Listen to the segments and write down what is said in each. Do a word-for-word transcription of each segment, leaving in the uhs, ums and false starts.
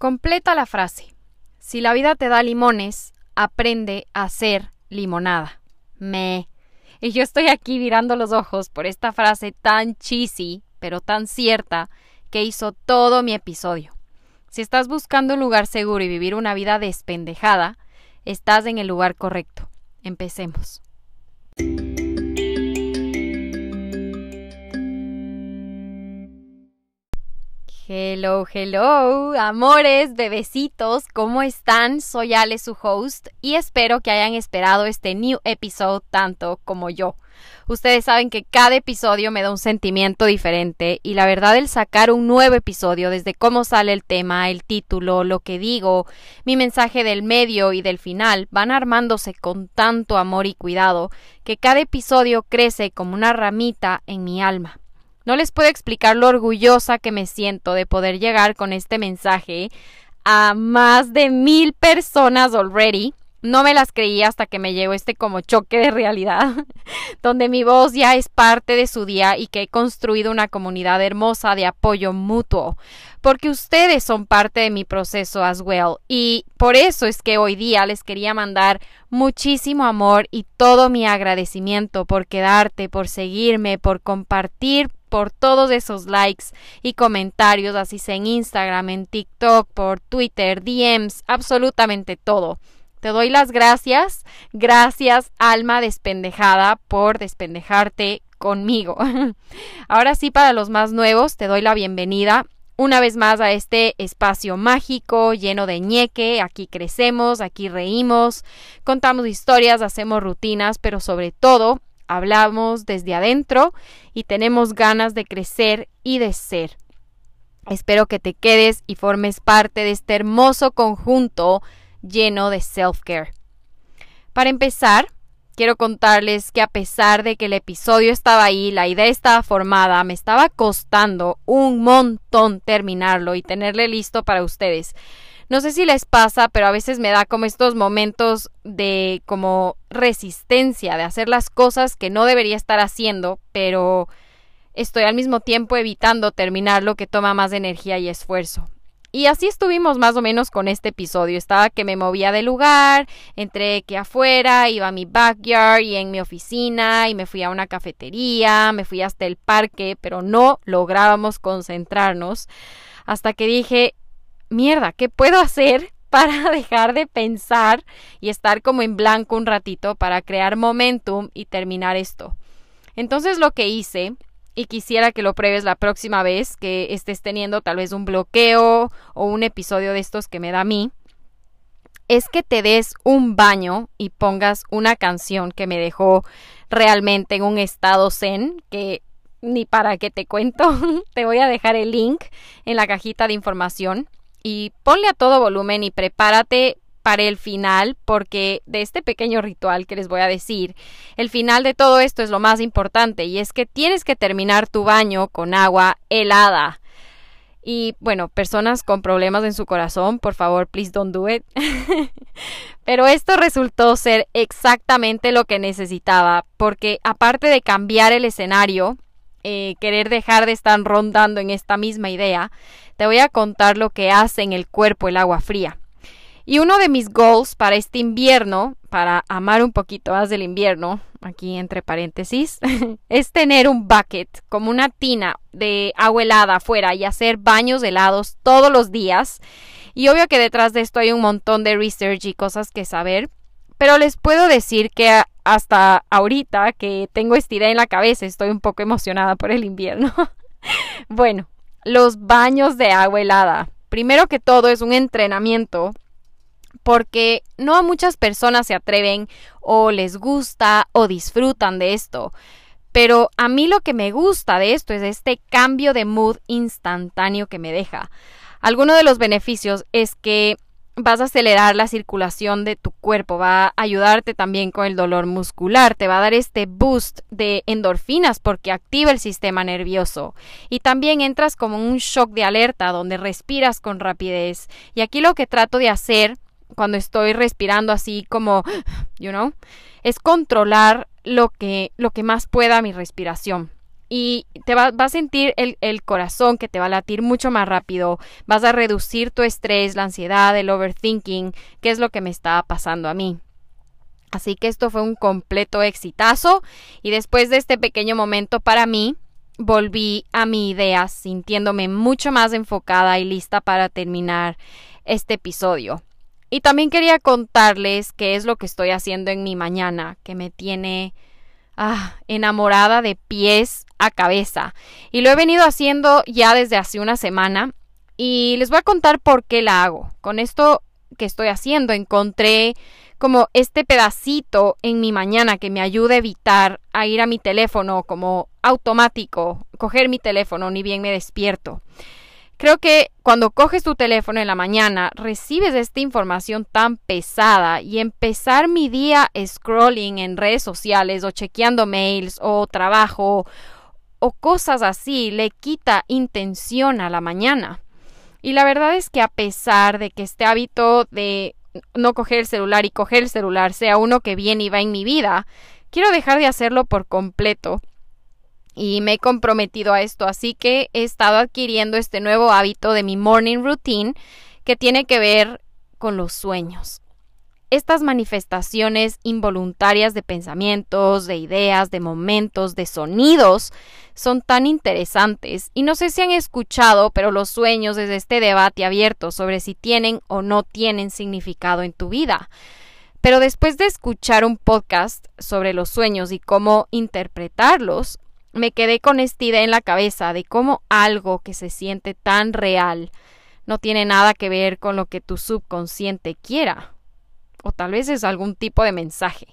Completa la frase. Si la vida te da limones, aprende a hacer limonada. Me. Y yo estoy aquí virando los ojos por esta frase tan cheesy, pero tan cierta, que hizo todo mi episodio. Si estás buscando un lugar seguro y vivir una vida despendejada, estás en el lugar correcto. Empecemos. Hello, hello, amores, bebecitos, ¿cómo están? Soy Ale, su host, y espero que hayan esperado este new episode tanto como yo. Ustedes saben que cada episodio me da un sentimiento diferente y la verdad el sacar un nuevo episodio, desde cómo sale el tema, el título, lo que digo, mi mensaje del medio y del final, van armándose con tanto amor y cuidado que cada episodio crece como una ramita en mi alma. No les puedo explicar lo orgullosa que me siento de poder llegar con este mensaje a más de mil personas already. No me las creí hasta que me llegó este como choque de realidad, donde mi voz ya es parte de su día y que he construido una comunidad hermosa de apoyo mutuo, porque ustedes son parte de mi proceso as well. Y por eso es que hoy día les quería mandar muchísimo amor y todo mi agradecimiento por quedarte, por seguirme, por compartir, por todos esos likes y comentarios, así sea en Instagram, en TikTok, por Twitter, D Ms, absolutamente todo. Te doy las gracias, gracias alma despendejada por despendejarte conmigo. Ahora sí, para los más nuevos, te doy la bienvenida una vez más a este espacio mágico, lleno de ñeque. Aquí crecemos, aquí reímos, contamos historias, hacemos rutinas, pero sobre todo hablamos desde adentro y tenemos ganas de crecer y de ser. Espero que te quedes y formes parte de este hermoso conjunto lleno de self-care. Para empezar, quiero contarles que a pesar de que el episodio estaba ahí, la idea estaba formada, me estaba costando un montón terminarlo y tenerle listo para ustedes. No sé si les pasa, pero a veces me da como estos momentos de como resistencia, de hacer las cosas que no debería estar haciendo, pero estoy al mismo tiempo evitando terminar lo que toma más energía y esfuerzo. Y así estuvimos más o menos con este episodio. Estaba que me movía de lugar, entré que afuera, iba a mi backyard y en mi oficina y me fui a una cafetería, me fui hasta el parque, pero no lográbamos concentrarnos hasta que dije, mierda, ¿qué puedo hacer para dejar de pensar y estar como en blanco un ratito para crear momentum y terminar esto? Entonces lo que hice, y quisiera que lo pruebes la próxima vez que estés teniendo tal vez un bloqueo o un episodio de estos que me da a mí, es que te des un baño y pongas una canción que me dejó realmente en un estado zen, que ni para qué te cuento. Te voy a dejar el link en la cajita de información y ponle a todo volumen y prepárate para el final, porque de este pequeño ritual que les voy a decir, el final de todo esto es lo más importante y es que tienes que terminar tu baño con agua helada. Y bueno, personas con problemas en su corazón, por favor, please don't do it. Pero esto resultó ser exactamente lo que necesitaba, porque aparte de cambiar el escenario, eh, querer dejar de estar rondando en esta misma idea, te voy a contar lo que hace en el cuerpo el agua fría. Y uno de mis goals para este invierno, para amar un poquito más del invierno, aquí entre paréntesis, es tener un bucket, como una tina de agua helada afuera y hacer baños helados todos los días. Y obvio que detrás de esto hay un montón de research y cosas que saber, pero les puedo decir que hasta ahorita que tengo esta idea en la cabeza estoy un poco emocionada por el invierno. Bueno, los baños de agua helada. Primero que todo es un entrenamiento, porque no a muchas personas se atreven o les gusta o disfrutan de esto. Pero a mí lo que me gusta de esto es este cambio de mood instantáneo que me deja. Alguno de los beneficios es que vas a acelerar la circulación de tu cuerpo, va a ayudarte también con el dolor muscular, te va a dar este boost de endorfinas porque activa el sistema nervioso y también entras como en un shock de alerta donde respiras con rapidez. Y aquí lo que trato de hacer cuando estoy respirando así como, you know, es controlar lo que, lo que más pueda mi respiración. y te va, va a sentir el, el corazón que te va a latir mucho más rápido, vas a reducir tu estrés, la ansiedad, el overthinking, que es lo que me estaba pasando a mí. Así que esto fue un completo exitazo y después de este pequeño momento para mí, volví a mi idea sintiéndome mucho más enfocada y lista para terminar este episodio. Y también quería contarles qué es lo que estoy haciendo en mi mañana, que me tiene ah, enamorada de pies a cabeza. Y lo he venido haciendo ya desde hace una semana y les voy a contar por qué la hago. Con esto que estoy haciendo encontré como este pedacito en mi mañana que me ayuda a evitar a ir a mi teléfono como automático, coger mi teléfono ni bien me despierto. Creo que cuando coges tu teléfono en la mañana, recibes esta información tan pesada y empezar mi día scrolling en redes sociales o chequeando mails o trabajo o cosas así le quita intención a la mañana. Y la verdad es que a pesar de que este hábito de no coger el celular y coger el celular sea uno que viene y va en mi vida, quiero dejar de hacerlo por completo. Y me he comprometido a esto, así que he estado adquiriendo este nuevo hábito de mi morning routine que tiene que ver con los sueños. Estas manifestaciones involuntarias de pensamientos, de ideas, de momentos, de sonidos son tan interesantes y no sé si han escuchado, pero los sueños es este debate abierto sobre si tienen o no tienen significado en tu vida. Pero después de escuchar un podcast sobre los sueños y cómo interpretarlos, me quedé con esta idea en la cabeza de cómo algo que se siente tan real no tiene nada que ver con lo que tu subconsciente quiera. O tal vez es algún tipo de mensaje.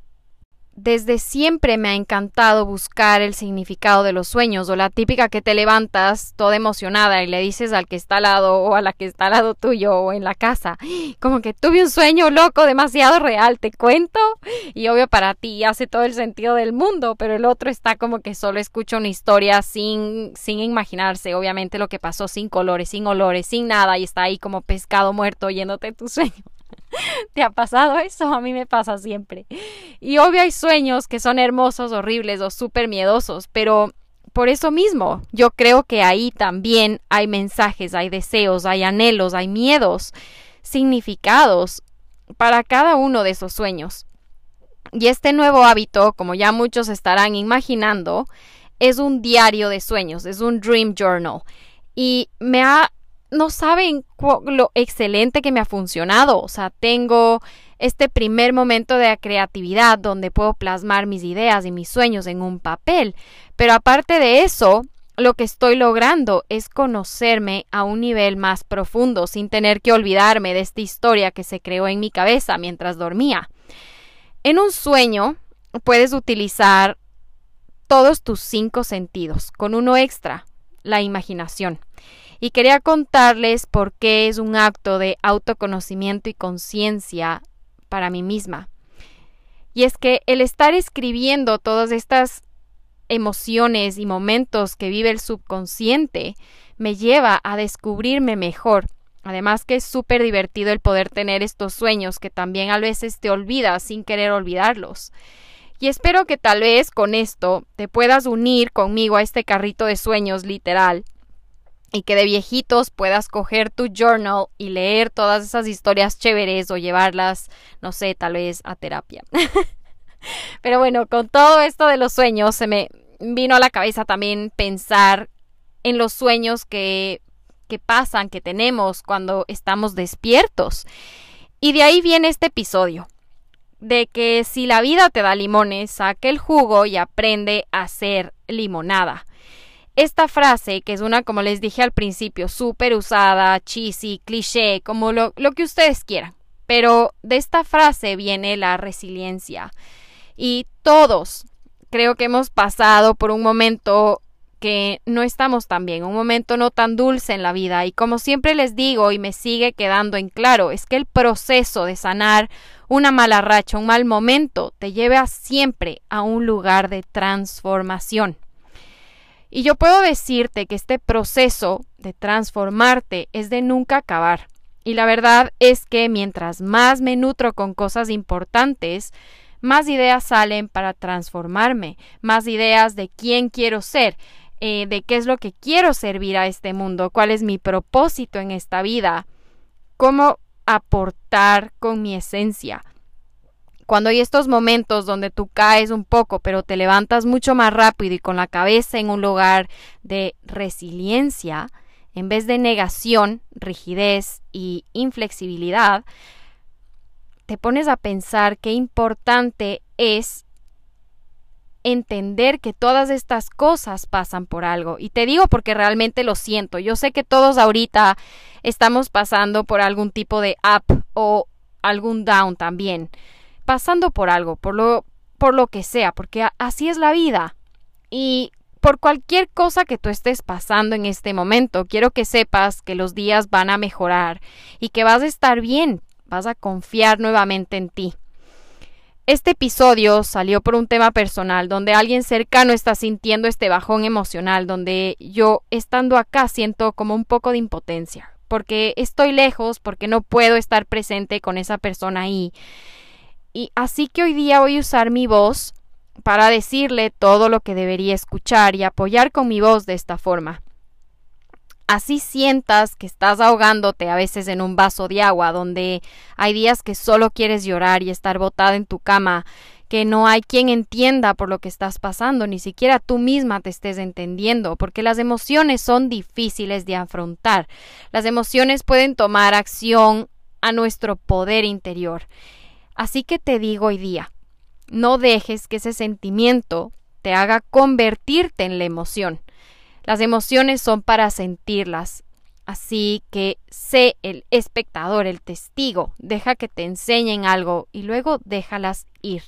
Desde siempre me ha encantado buscar el significado de los sueños o la típica que te levantas toda emocionada y le dices al que está al lado o a la que está al lado tuyo o en la casa, como que tuve un sueño loco demasiado real, te cuento, y obvio para ti hace todo el sentido del mundo, pero el otro está como que solo escucha una historia sin, sin imaginarse obviamente lo que pasó, sin colores, sin olores, sin nada y está ahí como pescado muerto oyéndote tu sueño. ¿Te ha pasado eso? A mí me pasa siempre. Y obvio hay sueños que son hermosos, horribles o súper miedosos, pero por eso mismo yo creo que ahí también hay mensajes, hay deseos, hay anhelos, hay miedos, significados para cada uno de esos sueños. Y este nuevo hábito, como ya muchos estarán imaginando, es un diario de sueños, es un dream journal. Y me ha No saben lo excelente que me ha funcionado. O sea, tengo este primer momento de creatividad donde puedo plasmar mis ideas y mis sueños en un papel. Pero aparte de eso, lo que estoy logrando es conocerme a un nivel más profundo sin tener que olvidarme de esta historia que se creó en mi cabeza mientras dormía. En un sueño puedes utilizar todos tus cinco sentidos, con uno extra, la imaginación. Y quería contarles por qué es un acto de autoconocimiento y conciencia para mí misma. Y es que el estar escribiendo todas estas emociones y momentos que vive el subconsciente me lleva a descubrirme mejor. Además que es súper divertido el poder tener estos sueños que también a veces te olvidas sin querer olvidarlos. Y espero que tal vez con esto te puedas unir conmigo a este carrito de sueños literal. Y que de viejitos puedas coger tu journal y leer todas esas historias chéveres o llevarlas, no sé, tal vez a terapia. Pero bueno, con todo esto de los sueños, se me vino a la cabeza también pensar en los sueños que, que pasan, que tenemos cuando estamos despiertos. Y de ahí viene este episodio, de que si la vida te da limones, saca el jugo y aprende a hacer limonada. Esta frase, que es una, como les dije al principio, súper usada, cheesy, cliché, como lo, lo que ustedes quieran. Pero de esta frase viene la resiliencia. Y todos creo que hemos pasado por un momento que no estamos tan bien, un momento no tan dulce en la vida. Y como siempre les digo y me sigue quedando en claro, es que el proceso de sanar una mala racha, un mal momento, te lleva siempre a un lugar de transformación. Y yo puedo decirte que este proceso de transformarte es de nunca acabar. Y la verdad es que mientras más me nutro con cosas importantes, más ideas salen para transformarme, más ideas de quién quiero ser, eh, de qué es lo que quiero servir a este mundo, cuál es mi propósito en esta vida, cómo aportar con mi esencia. Cuando hay estos momentos donde tú caes un poco, pero te levantas mucho más rápido y con la cabeza en un lugar de resiliencia, en vez de negación, rigidez y inflexibilidad, te pones a pensar qué importante es entender que todas estas cosas pasan por algo. Y te digo porque realmente lo siento. Yo sé que todos ahorita estamos pasando por algún tipo de up o algún down también. Pasando por algo, por lo, por lo que sea, porque a, así es la vida. Y por cualquier cosa que tú estés pasando en este momento, quiero que sepas que los días van a mejorar y que vas a estar bien, vas a confiar nuevamente en ti. Este episodio salió por un tema personal, donde alguien cercano está sintiendo este bajón emocional, donde yo, estando acá, siento como un poco de impotencia, porque estoy lejos, porque no puedo estar presente con esa persona ahí. Y así que hoy día voy a usar mi voz para decirle todo lo que debería escuchar y apoyar con mi voz de esta forma. Así sientas que estás ahogándote a veces en un vaso de agua, donde hay días que solo quieres llorar y estar botada en tu cama, que no hay quien entienda por lo que estás pasando, ni siquiera tú misma te estés entendiendo, porque las emociones son difíciles de afrontar. Las emociones pueden tomar acción a nuestro poder interior. Así que te digo hoy día, no dejes que ese sentimiento te haga convertirte en la emoción. Las emociones son para sentirlas, así que sé el espectador, el testigo, deja que te enseñen algo y luego déjalas ir.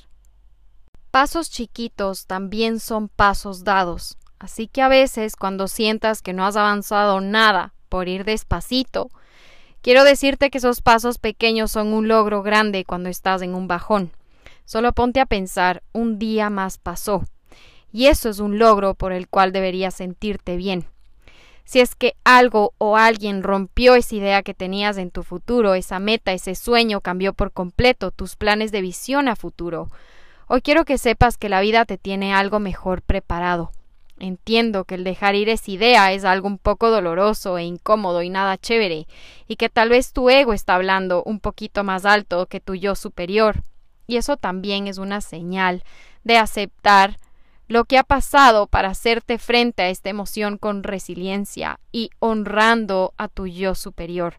Pasos chiquitos también son pasos dados, así que a veces cuando sientas que no has avanzado nada por ir despacito, quiero decirte que esos pasos pequeños son un logro grande cuando estás en un bajón. Solo ponte a pensar, un día más pasó. Y eso es un logro por el cual deberías sentirte bien. Si es que algo o alguien rompió esa idea que tenías en tu futuro, esa meta, ese sueño cambió por completo tus planes de visión a futuro, hoy quiero que sepas que la vida te tiene algo mejor preparado. Entiendo que el dejar ir esa idea es algo un poco doloroso e incómodo y nada chévere, y que tal vez tu ego está hablando un poquito más alto que tu yo superior, y eso también es una señal de aceptar lo que ha pasado para hacerte frente a esta emoción con resiliencia y honrando a tu yo superior.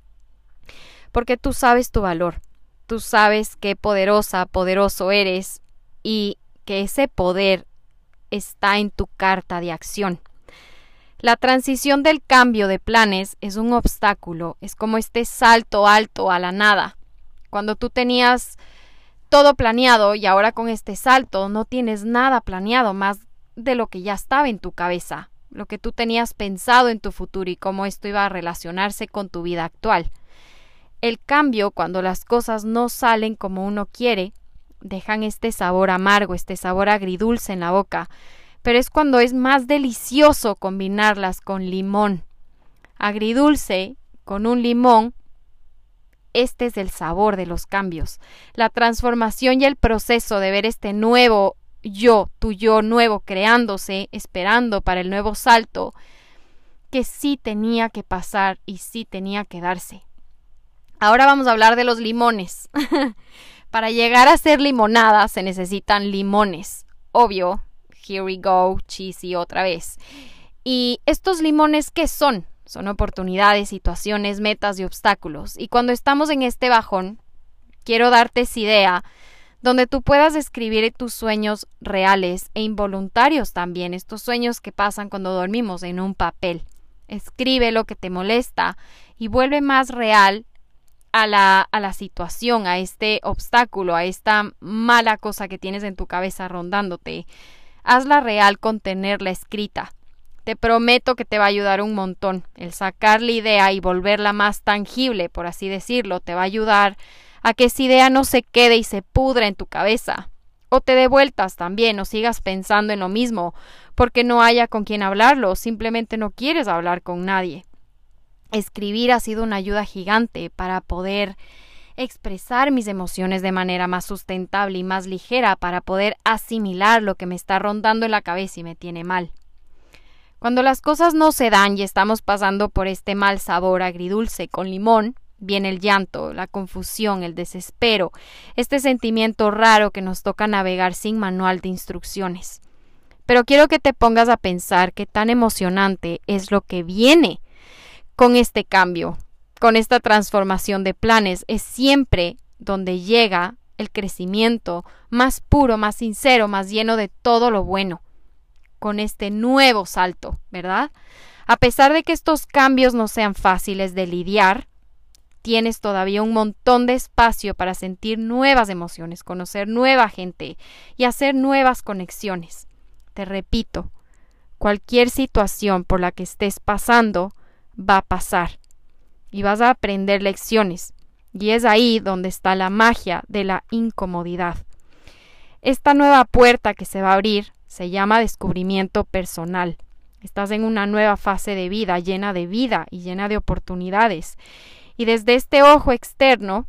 Porque tú sabes tu valor, tú sabes qué poderosa, poderoso eres y que ese poder está en tu carta de acción. La transición del cambio de planes es un obstáculo, es como este salto alto a la nada. Cuando tú tenías todo planeado y ahora con este salto no tienes nada planeado más de lo que ya estaba en tu cabeza, lo que tú tenías pensado en tu futuro y cómo esto iba a relacionarse con tu vida actual. El cambio, cuando las cosas no salen como uno quiere, dejan este sabor amargo, este sabor agridulce en la boca, pero es cuando es más delicioso combinarlas con limón. Agridulce con un limón. Este es el sabor de los cambios, la transformación y el proceso de ver este nuevo yo, tu yo nuevo creándose, esperando para el nuevo salto, que sí tenía que pasar y sí tenía que darse. Ahora vamos a hablar de los limones. Para llegar a ser limonada se necesitan limones. Obvio, here we go, cheesy otra vez. ¿Y estos limones qué son? Son oportunidades, situaciones, metas y obstáculos. Y cuando estamos en este bajón, quiero darte esa idea donde tú puedas escribir tus sueños reales e involuntarios también, estos sueños que pasan cuando dormimos, en un papel. Escribe lo que te molesta y vuelve más real a la, a la situación, a este obstáculo, a esta mala cosa que tienes en tu cabeza rondándote. Hazla real con tenerla escrita. Te prometo que te va a ayudar un montón. El sacar la idea y volverla más tangible, por así decirlo, te va a ayudar a que esa idea no se quede y se pudra en tu cabeza. O te dé vueltas también, o sigas pensando en lo mismo, porque no haya con quien hablarlo, o simplemente no quieres hablar con nadie. Escribir ha sido una ayuda gigante para poder expresar mis emociones de manera más sustentable y más ligera para poder asimilar lo que me está rondando en la cabeza y me tiene mal. Cuando las cosas no se dan y estamos pasando por este mal sabor agridulce con limón, viene el llanto, la confusión, el desespero, este sentimiento raro que nos toca navegar sin manual de instrucciones. Pero quiero que te pongas a pensar qué tan emocionante es lo que viene con este cambio, con esta transformación de planes. Es siempre donde llega el crecimiento más puro, más sincero, más lleno de todo lo bueno, con este nuevo salto, ¿verdad? A pesar de que estos cambios no sean fáciles de lidiar, tienes todavía un montón de espacio para sentir nuevas emociones, conocer nueva gente y hacer nuevas conexiones. Te repito, cualquier situación por la que estés pasando va a pasar y vas a aprender lecciones, y es ahí donde está la magia de la incomodidad. Esta nueva puerta que se va a abrir se llama descubrimiento personal. Estás en una nueva fase de vida, llena de vida y llena de oportunidades. Y desde este ojo externo,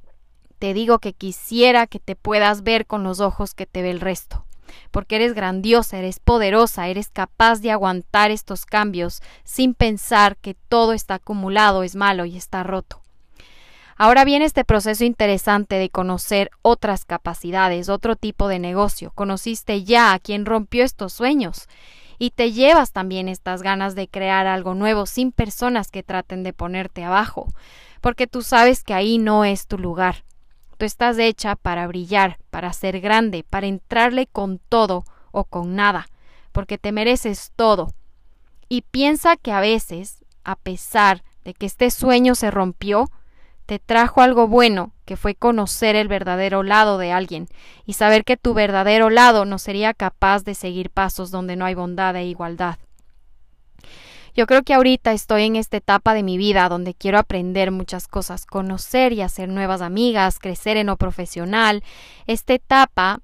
te digo que quisiera que te puedas ver con los ojos que te ve el resto. Porque eres grandiosa, eres poderosa, eres capaz de aguantar estos cambios sin pensar que todo está acumulado, es malo y está roto. Ahora viene este proceso interesante de conocer otras capacidades, otro tipo de negocio. Conociste ya a quien rompió estos sueños y te llevas también estas ganas de crear algo nuevo sin personas que traten de ponerte abajo, porque tú sabes que ahí no es tu lugar. Tú estás hecha para brillar, para ser grande, para entrarle con todo o con nada, porque te mereces todo. Y piensa que a veces, a pesar de que este sueño se rompió, te trajo algo bueno, que fue conocer el verdadero lado de alguien y saber que tu verdadero lado no sería capaz de seguir pasos donde no hay bondad e igualdad. Yo creo que ahorita estoy en esta etapa de mi vida donde quiero aprender muchas cosas, conocer y hacer nuevas amigas, crecer en lo profesional. Esta etapa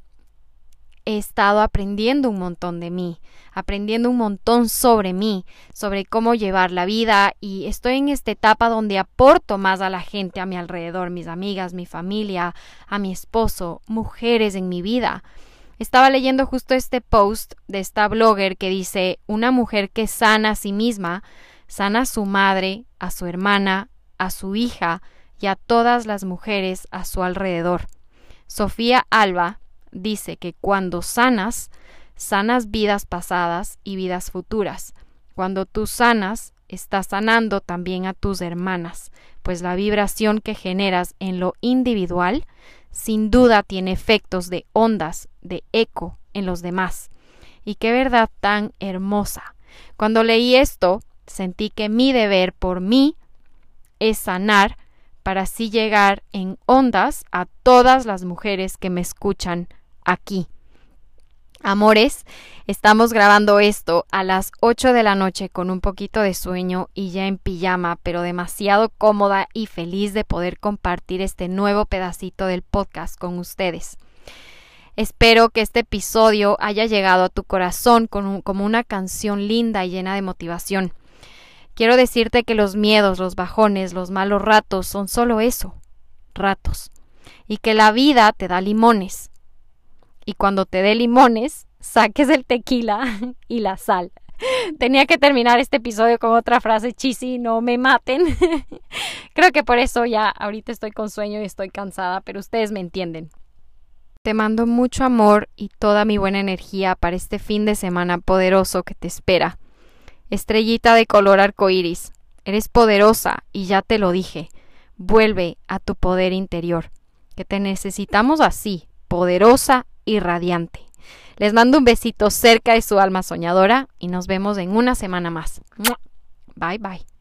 he estado aprendiendo un montón de mí, aprendiendo un montón sobre mí, sobre cómo llevar la vida, y estoy en esta etapa donde aporto más a la gente a mi alrededor, mis amigas, mi familia, a mi esposo, mujeres en mi vida. Estaba leyendo justo este post de esta blogger que dice: una mujer que sana a sí misma, sana a su madre, a su hermana, a su hija y a todas las mujeres a su alrededor. Sofía Alba dice que cuando sanas, sanas vidas pasadas y vidas futuras. Cuando tú sanas, estás sanando también a tus hermanas, pues la vibración que generas en lo individual sin duda tiene efectos de ondas, de eco en los demás. Y qué verdad tan hermosa. Cuando leí esto, sentí que mi deber por mí es sanar para así llegar en ondas a todas las mujeres que me escuchan aquí. Amores, estamos grabando esto a las ocho de la noche con un poquito de sueño y ya en pijama, pero demasiado cómoda y feliz de poder compartir este nuevo pedacito del podcast con ustedes. Espero que este episodio haya llegado a tu corazón con un, como una canción linda y llena de motivación. Quiero decirte que los miedos, los bajones, los malos ratos son solo eso, ratos, y que la vida te da limones. Y cuando te dé limones, saques el tequila y la sal. Tenía que terminar este episodio con otra frase cheesy, no me maten. Creo que por eso ya ahorita estoy con sueño y estoy cansada, pero ustedes me entienden. Te mando mucho amor y toda mi buena energía para este fin de semana poderoso que te espera. Estrellita de color arcoíris, eres poderosa y ya te lo dije. Vuelve a tu poder interior, que te necesitamos así, poderosa y radiante. Les mando un besito cerca de su alma soñadora y nos vemos en una semana más. Bye bye.